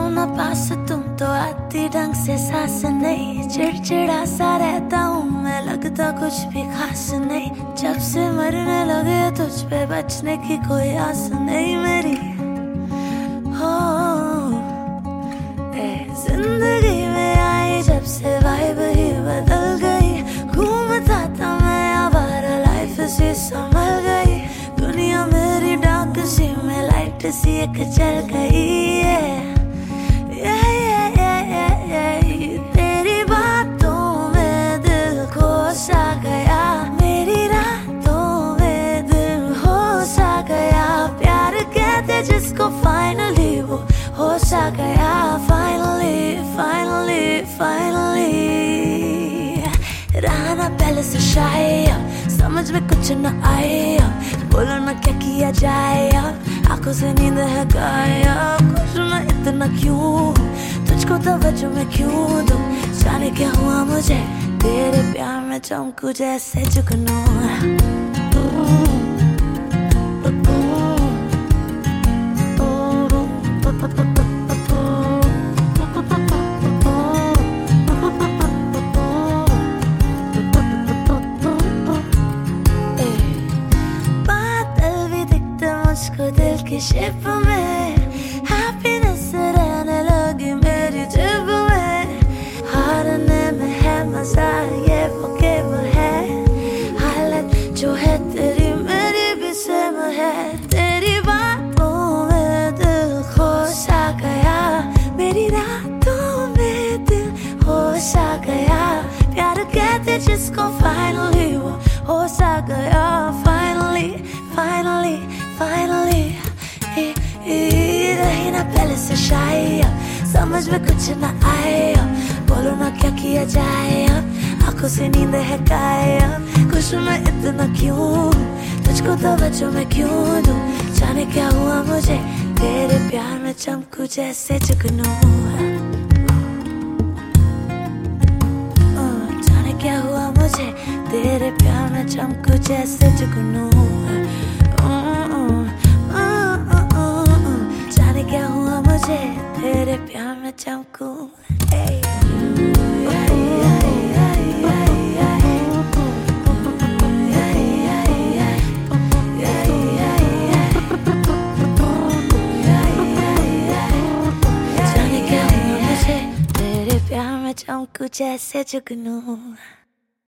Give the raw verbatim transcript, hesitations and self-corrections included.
ना पास तुम तो आती ढंग से सांस नहीं, चिड़चिड़ा सा रहता हूँ मैं, लगता कुछ भी खास नहीं। जब से मरने लगे तुझ पे बचने की कोई आस नहीं मेरी। हो ए, जिंदगी में आई जब से वाइब ही बदल गई, घूमता था मैं आवारा लाइफ सी संभल गई, दुनिया मेरी डार्क सी में लाइट सी एक जल गई है। तेरी बातों में दिल खो सा गया, मेरी रातों में दिल हो सा गया, प्यार कहते जिसको फाइनली वो हो सा गया। फाइनली फाइनली फाइनली रहा ना पहले से शायद समझ में कुछ न आए, बोलो ना क्या किया जाए, आंखों से नींद है गायब, खुश मैं इतना क्यों, तुझको तवज्जो मैं क्यों दूं, जाने क्या हुआ मुझे तेरे प्यार में चमकू जैसे जुगनू। बादल भी दिखते मुझको दिल की शेप में, हैप्पीनेस रहने लगी मेरी जेब में, हारने में है मजा ये वो गेम है, हालत जो है तेरी मेरी भी सेम है। तेरी बातों में दिल खो सा गया, मेरी रातों में दिल हो सा गया, प्यार कहते जिसको फाइनली वो हो सा गया। फाइनली फाइनली फाइनली रही ना पहले से शायद समझ में कुछ न आए, बोलो ना क्या किया जाए, आंखों से नींद है गायब, खुश मैं इतना क्यों, तुझको तवज्जो मैं क्यों दूं, जाने क्या हुआ मुझे तेरे प्यार में चमकू जैसे जुगनू। जाने क्या हुआ मुझे तेरे प्यार में चमकू जैसे जुगनू। जाने क्या हुआ मुझे तेरे प्यार में चमकू। जाने क्या हुआ मुझे तेरे प्यार में चमकू जैसे जुगनू।